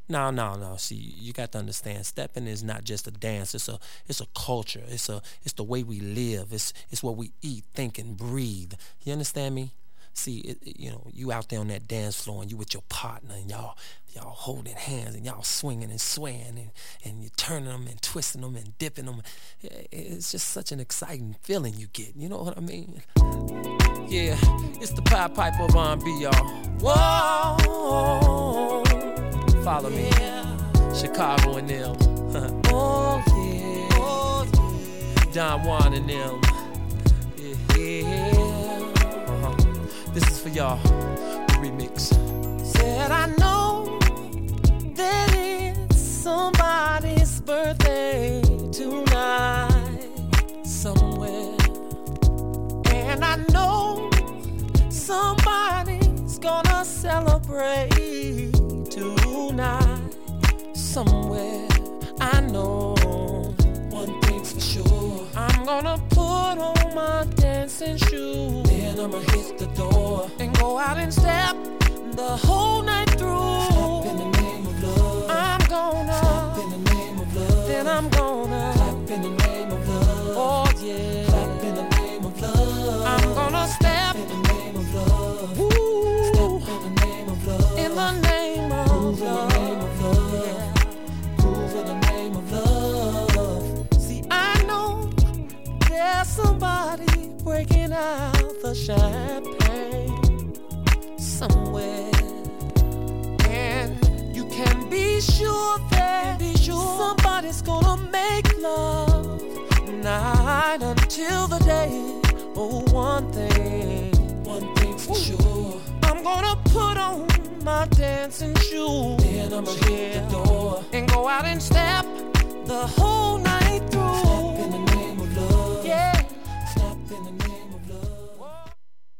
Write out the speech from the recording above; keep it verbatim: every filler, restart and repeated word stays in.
No, no, no. See, you got to understand. Stepping is not just a dance. It's a, it's a culture. It's a, it's the way we live. It's, it's what we eat, think, and breathe. You understand me? See, it, it, you know, you out there on that dance floor and you with your partner and y'all, y'all holding hands and y'all swinging and swaying and, and you're turning them and twisting them and dipping them. It's just such an exciting feeling you get. You know what I mean? Yeah, it's the Pied Piper of R and B, y'all. Whoa, follow me, yeah. Chicago and them. Oh yeah, oh yeah. Don Juan and them. Yeah, yeah. Uh-huh. This is for y'all. The remix. Said I know that it's somebody's birthday tonight somewhere, and I know somebody's gonna celebrate tonight somewhere. I know one thing's for sure, I'm gonna put on my dancing shoes, then I'ma hit the door and go out and step the whole night through. Step in the name of love. I'm gonna step in the name of love. Then I'm gonna clap in the name of love. Oh yeah, clap in the name of love. I'm gonna step in the name of love. Ooh. Step in the name of love. In the name of Groove love. In the name of love. Yeah. Groove in the name of love. See, I know there's somebody breaking out the champagne somewhere, and you can be sure that be sure somebody's gonna make love night until the day. Oh, one thing, one thing's for sure, I'm gonna put on my dancing shoes, then I'ma hit the door and go out and step the whole night through. Step in the name of love. Yeah, step in the name